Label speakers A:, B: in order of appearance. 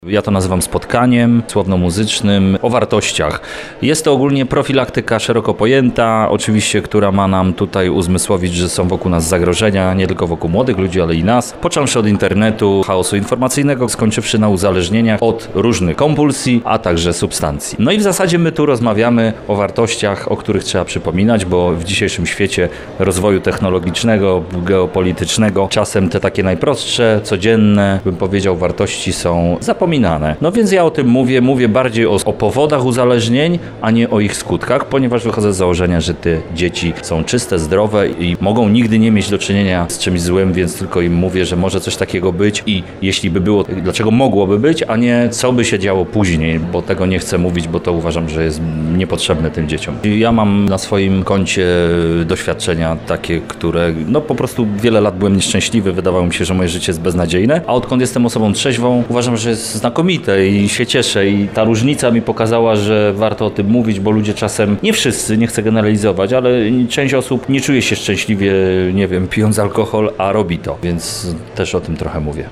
A: Ja to nazywam spotkaniem słowno-muzycznym o wartościach. Jest to ogólnie profilaktyka szeroko pojęta, oczywiście, która ma nam tutaj uzmysłowić, że są wokół nas zagrożenia, nie tylko wokół młodych ludzi, ale i nas. Począwszy od internetu, chaosu informacyjnego, skończywszy na uzależnieniach od różnych kompulsji, a także substancji. No i w zasadzie my tu rozmawiamy o wartościach, o których trzeba przypominać, bo w dzisiejszym świecie rozwoju technologicznego, geopolitycznego, czasem te takie najprostsze, codzienne, bym powiedział, wartości są zapominane. No więc ja o tym mówię bardziej o powodach uzależnień, a nie o ich skutkach, ponieważ wychodzę z założenia, że te dzieci są czyste, zdrowe i mogą nigdy nie mieć do czynienia z czymś złym, więc tylko im mówię, że może coś takiego być i jeśli by było, dlaczego mogłoby być, a nie co by się działo później, bo tego nie chcę mówić, bo to uważam, że jest niepotrzebne tym dzieciom. Ja mam na swoim koncie doświadczenia takie, które po prostu wiele lat byłem nieszczęśliwy, wydawało mi się, że moje życie jest beznadziejne, a odkąd jestem osobą trzeźwą, uważam, że jest znakomite i się cieszę i ta różnica mi pokazała, że warto o tym mówić, bo ludzie czasem, nie wszyscy, nie chcę generalizować, ale część osób nie czuje się szczęśliwie, nie wiem, pijąc alkohol, a robi to, więc też o tym trochę mówię.